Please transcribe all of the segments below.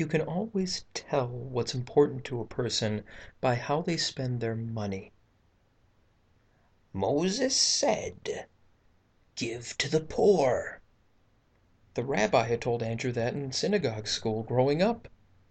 You can always tell what's important to a person by how they spend their money. Moses said, "Give to the poor." The rabbi had told Andrew that in synagogue school growing up.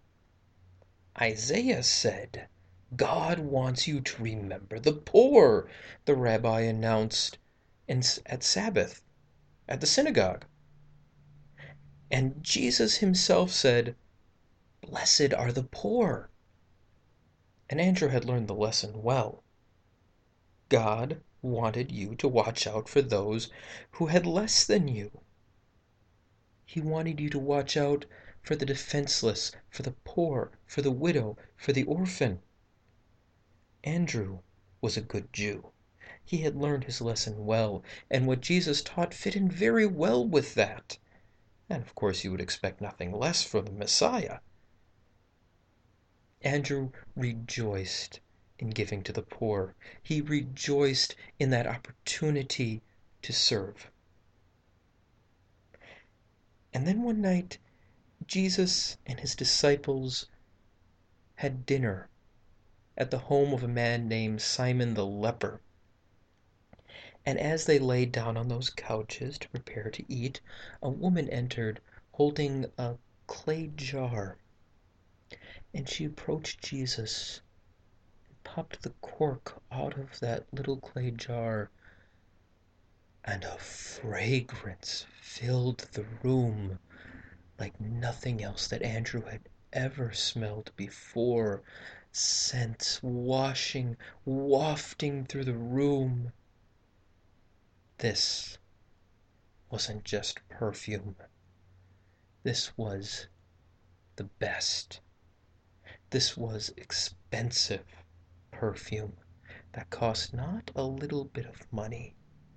Isaiah said, "God wants you to remember the poor," The rabbi announced at Sabbath at the synagogue. And Jesus himself said, "Blessed are the poor." And Andrew had learned the lesson well. God wanted you to watch out for those who had less than you. He wanted you to watch out for the defenseless, for the poor, for the widow, for the orphan. Andrew was a good Jew. He had learned his lesson well, and what Jesus taught fit in very well with that. And of course you would expect nothing less from the Messiah. Andrew rejoiced in giving to the poor. He rejoiced in that opportunity to serve. And then one night, Jesus and his disciples had dinner at the home of a man named Simon the leper. And as they lay down on those couches to prepare to eat, a woman entered holding a clay jar. And she approached Jesus and popped the cork out of that little clay jar, and a fragrance filled the room like nothing else that Andrew had ever smelled before. Scents wafting through the room. This wasn't just perfume. This was the best. This was expensive perfume that cost not a little bit of money.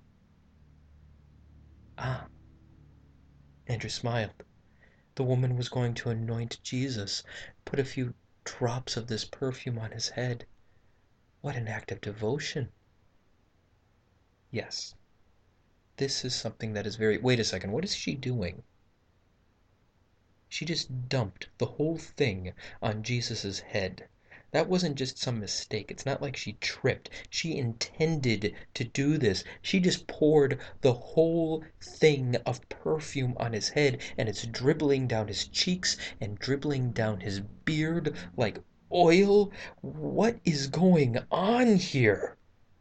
Ah, Andrew smiled. The woman was going to anoint Jesus, put a few drops of this perfume on his head. What an act of devotion. Yes, this is something that is very... Wait a second, what is she doing? She just dumped the whole thing on Jesus' head. That wasn't just some mistake. It's not like she tripped. She intended to do this. She just poured the whole thing of perfume on his head, and it's dribbling down his cheeks and dribbling down his beard like oil. What is going on here?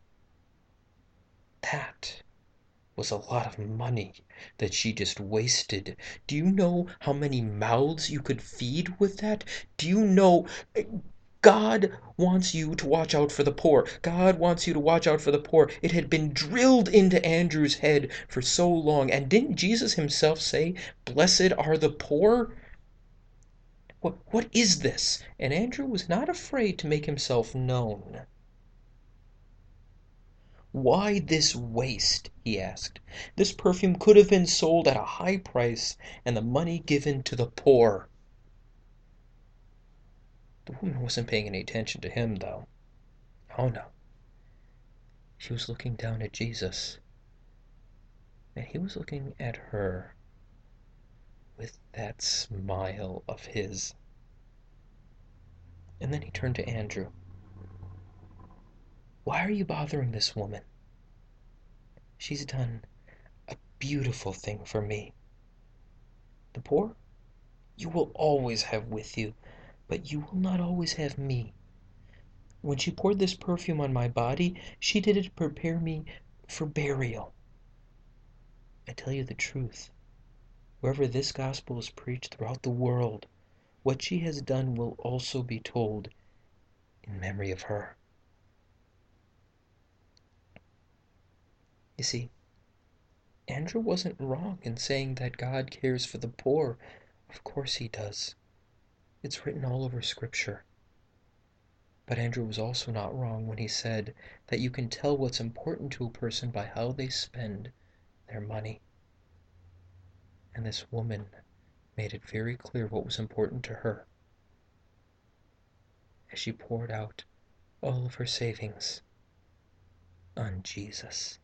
That was a lot of money that she just wasted. Do you know how many mouths you could feed with that? Do you know God wants you to watch out for the poor. God wants you to watch out for the poor. It had been drilled into Andrew's head for so long. And didn't Jesus himself say, "Blessed are the poor"? What is this? And Andrew was not afraid to make himself known. "Why this waste?" he asked. "This perfume could have been sold at a high price and the money given to the poor." The woman wasn't paying any attention to him, though. Oh no. She was looking down at Jesus, and he was looking at her with that smile of his. And then he turned to Andrew. "Why are you bothering this woman? She's done a beautiful thing for me. The poor you will always have with you, but you will not always have me. When she poured this perfume on my body, she did it to prepare me for burial. I tell you the truth, wherever this gospel is preached throughout the world, what she has done will also be told in memory of her." You see, Andrew wasn't wrong in saying that God cares for the poor. Of course he does. It's written all over Scripture. But Andrew was also not wrong when he said that you can tell what's important to a person by how they spend their money. And this woman made it very clear what was important to her as she poured out all of her savings on Jesus.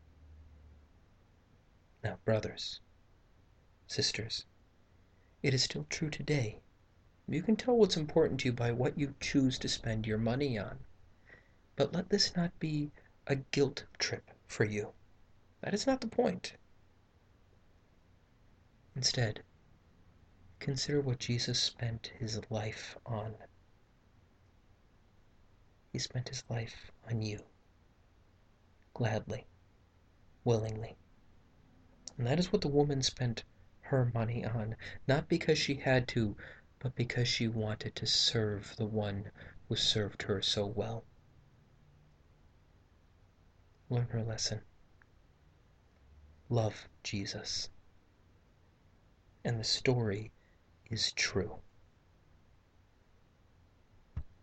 Now, brothers, sisters, it is still true today. You can tell what's important to you by what you choose to spend your money on. But let this not be a guilt trip for you. That is not the point. Instead, consider what Jesus spent his life on. He spent his life on you, gladly, willingly. And that is what the woman spent her money on, not because she had to, but because she wanted to serve the one who served her so well. Learn her lesson. Love Jesus. And the story is true.